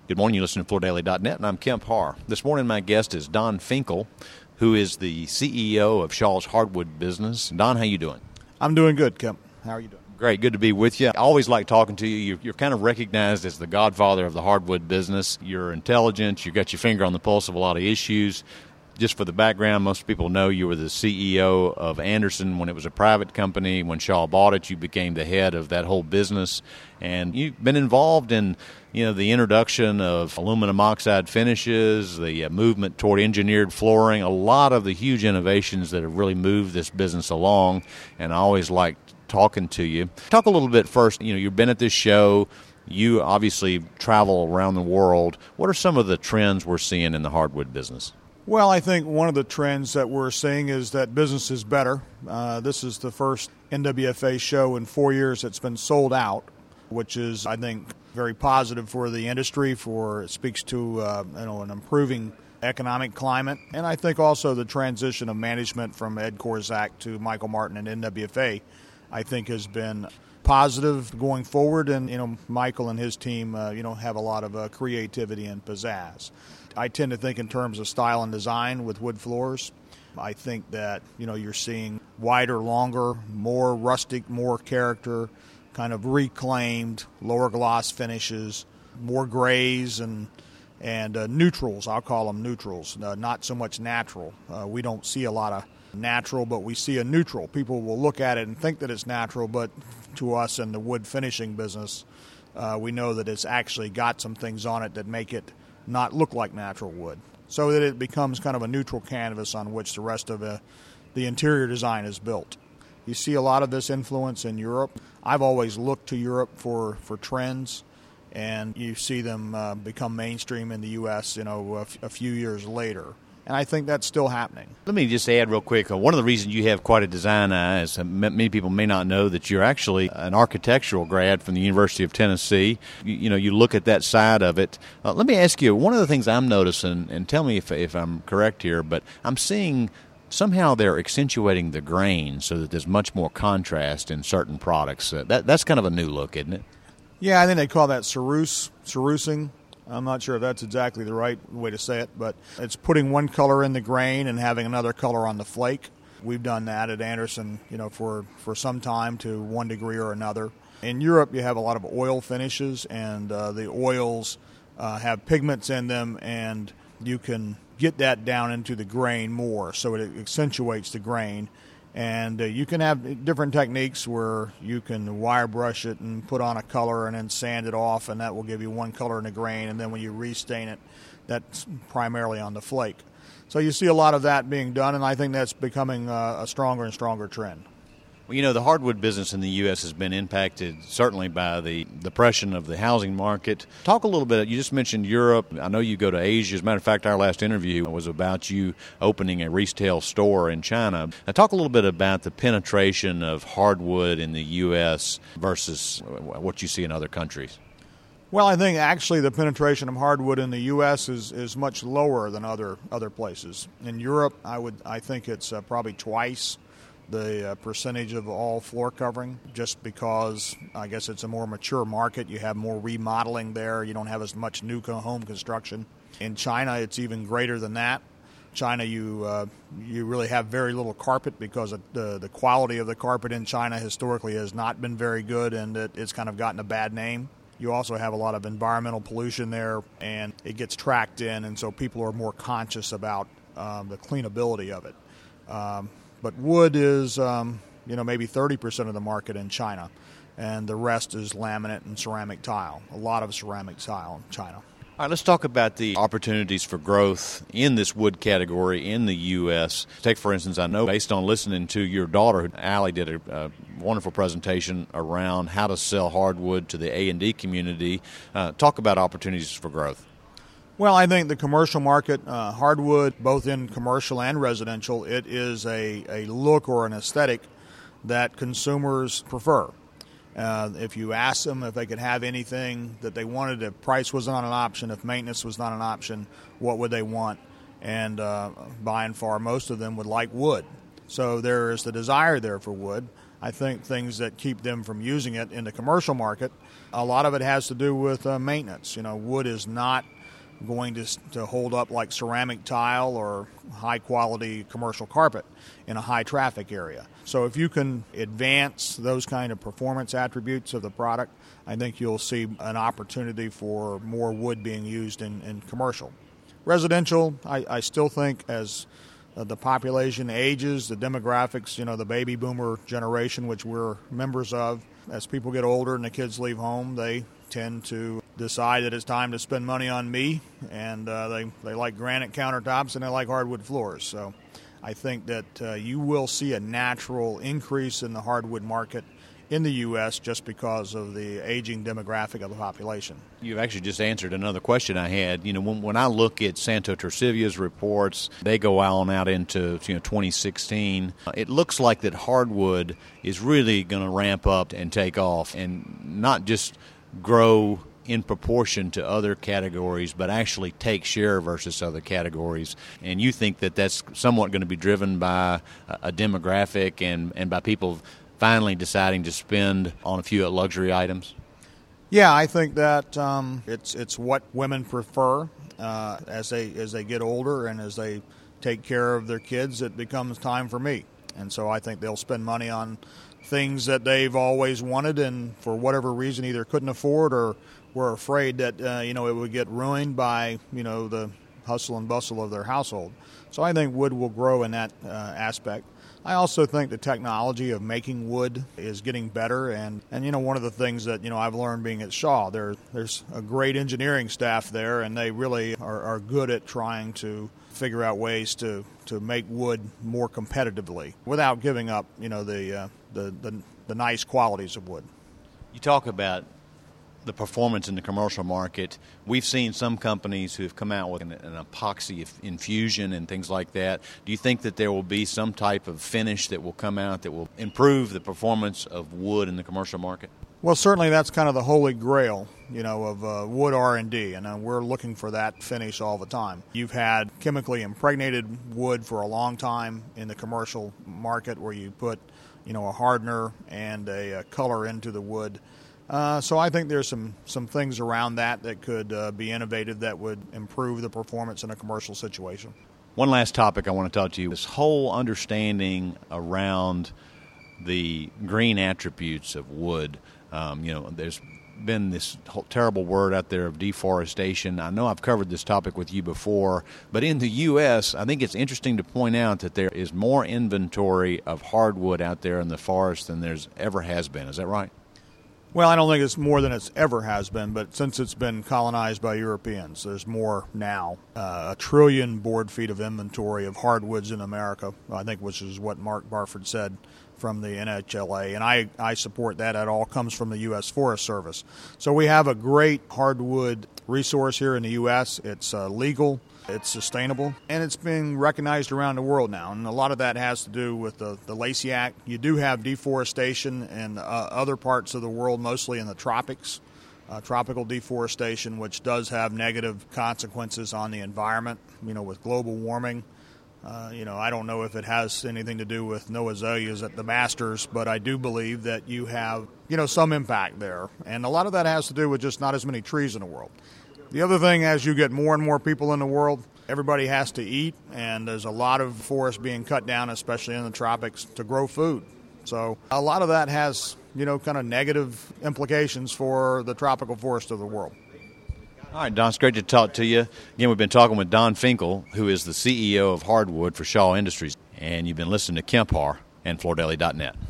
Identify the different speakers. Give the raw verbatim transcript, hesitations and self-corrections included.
Speaker 1: Good morning. You listen to Florida Daily dot net, and I'm Kemp Harr. This morning, my guest is Don Finkel, who is the C E O of Shaw's Hardwood Business. Don, how you doing?
Speaker 2: I'm doing good, Kemp. How are you doing?
Speaker 1: Great. Good to be with you. I always like talking to you. You're, you're kind of recognized as the godfather of the hardwood business. You're intelligent. You've got your finger on the pulse of a lot of issues. Just for the background, most people know you were the C E O of Andersen when it was a private company. When Shaw bought it, you became the head of that whole business. And you've been involved in, you know, the introduction of aluminum oxide finishes, the uh, movement toward engineered flooring, a lot of the huge innovations that have really moved this business along. And I always like talking to you. Talk a little bit first. You know, you've been at this show. You obviously travel around the world. What are some of the trends we're seeing in the hardwood business?
Speaker 2: Well, I think one of the trends that we're seeing is that business is better. Uh, this is the first N W F A show in four years that's been sold out, which is, I think, very positive for the industry. For it speaks to uh, you know an improving economic climate, and I think also the transition of management from Ed Korzak to Michael Martin and N W F A, I think, has been positive going forward. And you know, Michael and his team, uh, you know, have a lot of uh, creativity and pizzazz. I tend to think in terms of style and design with wood floors. I think that, you know, you're seeing wider, longer, more rustic, more character, kind of reclaimed, lower gloss finishes, more grays and and uh, neutrals. I'll call them neutrals, uh, not so much natural. Uh, we don't see a lot of natural, but we see a neutral. People will look at it and think that it's natural, but to us in the wood finishing business, uh, we know that it's actually got some things on it that make it not look like natural wood, so that it becomes kind of a neutral canvas on which the rest of the, the interior design is built. You see a lot of this influence in Europe. I've always looked to Europe for, for trends, and you see them uh, become mainstream in the U S, you know, a, f- a few years later. And I think that's still happening.
Speaker 1: Let me just add real quick, uh, one of the reasons you have quite a design eye is uh, many people may not know that you're actually an architectural grad from the University of Tennessee. You, you know, you look at that side of it. Uh, let me ask you, one of the things I'm noticing, and tell me if, if I'm correct here, but I'm seeing somehow they're accentuating the grain so that there's much more contrast in certain products. Uh, that That's kind of a new look, isn't it?
Speaker 2: Yeah, I think they call that ceruse, cerusing. I'm not sure if that's exactly the right way to say it, but it's putting one color in the grain and having another color on the flake. We've done that at Andersen, you know, for, for some time to one degree or another. In Europe, you have a lot of oil finishes, and uh, the oils uh, have pigments in them, and you can get that down into the grain more, so it accentuates the grain. And uh, you can have different techniques where you can wire brush it and put on a color and then sand it off, and that will give you one color in the grain. And then when you restain it, that's primarily on the flake. So you see a lot of that being done, and I think that's becoming uh, a stronger and stronger trend.
Speaker 1: Well, you know, the hardwood business in the U S has been impacted certainly by the depression of the housing market. Talk a little bit. You just mentioned Europe. I know you go to Asia. As a matter of fact, our last interview was about you opening a retail store in China. Now, talk a little bit about the penetration of hardwood in the U S versus what you see in other countries.
Speaker 2: Well, I think actually the penetration of hardwood in the U S is, is much lower than other other places. In Europe, I would I think it's uh, probably twice the uh, percentage of all floor covering, just because I guess it's a more mature market. You have more remodeling there. You don't have as much new home construction. In China, it's even greater than that. China, you uh, you really have very little carpet because of the, the quality of the carpet in China historically has not been very good, and it, it's kind of gotten a bad name. You also have a lot of environmental pollution there, and it gets tracked in, and so people are more conscious about um, the cleanability of it. Um, But wood is, um, you know, maybe thirty percent of the market in China, and the rest is laminate and ceramic tile, a lot of ceramic tile in China.
Speaker 1: All right, let's talk about the opportunities for growth in this wood category in the U S. Take, for instance, I know based on listening to your daughter, Allie did a, a wonderful presentation around how to sell hardwood to the A and D community. Uh, talk about opportunities for growth.
Speaker 2: Well, I think the commercial market, uh, hardwood, both in commercial and residential, it is a, a look or an aesthetic that consumers prefer. Uh, if you ask them if they could have anything that they wanted, if price was not an option, if maintenance was not an option, what would they want? And uh, by and far, most of them would like wood. So there is the desire there for wood. I think things that keep them from using it in the commercial market, a lot of it has to do with uh, maintenance. You know, wood is not going to, to hold up like ceramic tile or high-quality commercial carpet in a high-traffic area. So if you can advance those kind of performance attributes of the product, I think you'll see an opportunity for more wood being used in, in commercial. Residential, I, I still think as uh, the population ages, the demographics, you know, the baby boomer generation, which we're members of, as people get older and the kids leave home, they tend to decide that it's time to spend money on me, and uh, they, they like granite countertops and they like hardwood floors. So I think that uh, you will see a natural increase in the hardwood market in the U S just because of the aging demographic of the population.
Speaker 1: You've actually just answered another question I had. You know, when, when I look at Santo Torsivia's reports, they go on out into you know twenty sixteen. It looks like that hardwood is really going to ramp up and take off, and not just grow in proportion to other categories, but actually take share versus other categories. And you think that that's somewhat going to be driven by a demographic and, and by people finally deciding to spend on a few luxury items?
Speaker 2: Yeah, I think that um, it's it's what women prefer uh, as they as they get older and as they take care of their kids. It becomes time for me, and so I think they'll spend money on things that they've always wanted, and for whatever reason either couldn't afford or were afraid that uh, you know it would get ruined by you know the hustle and bustle of their household. So I think wood will grow in that uh, aspect. I also think the technology of making wood is getting better, and, and you know one of the things that you know I've learned being at Shaw, there there's a great engineering staff there, and they really are, are good at trying to figure out ways to, to make wood more competitively without giving up you know the uh, the, the the nice qualities of wood.
Speaker 1: You talk about the performance in the commercial market. We've seen some companies who have come out with an, an epoxy infusion and things like that. Do you think that there will be some type of finish that will come out that will improve the performance of wood in the commercial market?
Speaker 2: Well, certainly that's kind of the holy grail, you know, of uh, wood R and D, and uh, we're looking for that finish all the time. You've had chemically impregnated wood for a long time in the commercial market, where you put, you know, a hardener and a, a color into the wood. Uh, so I think there's some, some things around that that could uh, be innovative that would improve the performance in a commercial situation.
Speaker 1: One last topic I want to talk to you, this whole understanding around the green attributes of wood. Um, you know, there's been this whole terrible word out there of deforestation. I know I've covered this topic with you before, but in the U S, I think it's interesting to point out that there is more inventory of hardwood out there in the forest than there's ever has been. Is that right?
Speaker 2: Well, I don't think it's more than it's ever has been, but since it's been colonized by Europeans, there's more now. Uh, a trillion board feet of inventory of hardwoods in America, I think, which is what Mark Barford said from the N H L A, and I, I support that. It all comes from the U S Forest Service. So we have a great hardwood resource here in the U S. It's uh, legal. It's sustainable, and it's being recognized around the world now, and a lot of that has to do with the, the Lacey Act. You do have deforestation in uh, other parts of the world, mostly in the tropics, uh, tropical deforestation, which does have negative consequences on the environment, you know, with global warming. Uh, you know, I don't know if it has anything to do with no azaleas at the Masters, but I do believe that you have, you know, some impact there, and a lot of that has to do with just not as many trees in the world. The other thing, as you get more and more people in the world, everybody has to eat, and there's a lot of forest being cut down, especially in the tropics, to grow food. So a lot of that has, you know, kind of negative implications for the tropical forest of the world.
Speaker 1: All right, Don, it's great to talk to you. Again, we've been talking with Don Finkel, who is the C E O of Hardwood for Shaw Industries, and you've been listening to Kemp Harr and Flordelli dot net.